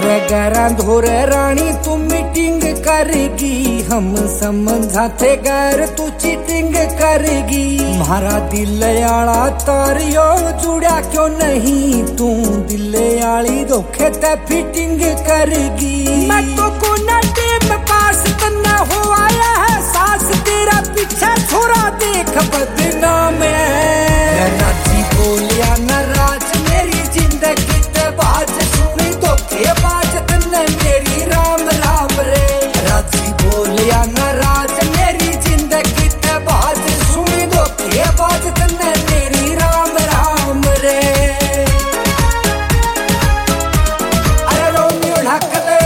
गरा धोरे रानी तू मीटिंग करेगी, हम समझा थे गैर तू चीटिंग करेगी। मारा दिल आला तारियो जुड़ा क्यों नहीं, तू दिल आली धोखे ते फिटिंग करेगी। मैं तो को ना टेम पास करना हो आया है सास, तेरा पीछा छोरा देख बदनाम है। राजी बोलिया न राज मेरी जिंदगी ते बाज, सुनी धोखे बाज तन्ने मेरी राम राम रे। राजी बोलिया न राज मेरी जिंदगी ते बाज, सुनी धोखे बाज तन्ने मेरी राम राम रे। अरे रोमियो ढक दे,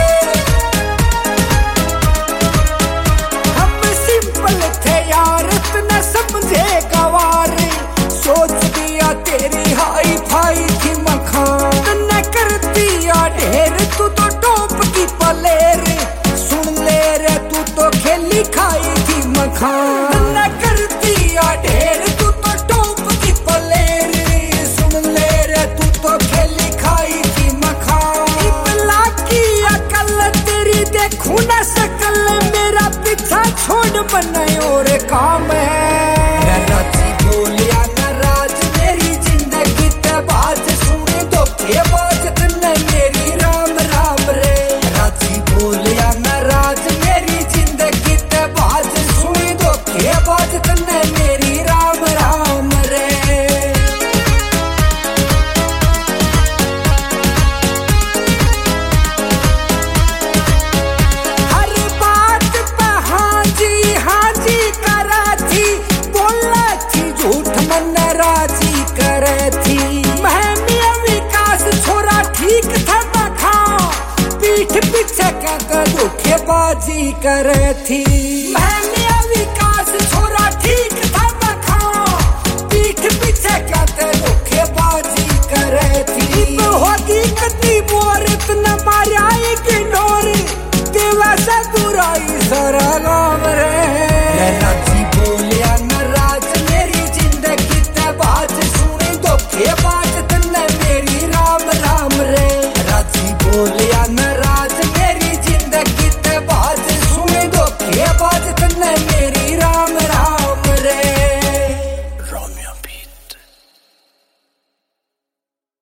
हम सिंपल थे यार इतना समझे गवार, सोच दिया तेरी हाई फाई थी मखान, तन्ने कर दिया ढेर तू तो टॉप की पलेर। सुन ले रे तू तो खेली खाई थी मखान, तन्ने कर दिया ढेर तू तो टॉप की पलेर। सुन ले रे तू तो खेली खाई थी मखान। इबला की अकल तेरी देखूं न सकल, मेरा पीछा छोड़ बनाए और काम है। राजी बोलिया न राज मेरी जिंदगी ते बाज, सुने धोखे बाज तन्ने मेरी राम राम रे। राजी बोलिया न राज मेरी जिंदगी ते बाज, सुने धोखे बाज तन्ने मेरी राम राम रे। हर बात पे हाँ जी करा थी, बोला थी झूठ मन राजी करे थी। महमिया विकास छोरा ठीक था बखा, पीठ पीछे क्या धोखेबाजी करे थी। महमिया विकास छोरा ठीक था बखा, पीठ पीछे क्या धोखेबाजी करे थी। होगी कती बोर इतना मारा इग्नोर, देवा से बुराई सारा नाम रे। राजी बोलिया न राज मेरी जिंदगी ते बाज, सुनी धोखे बाज तन्ने मेरी राम राम रे। राजी बोलिया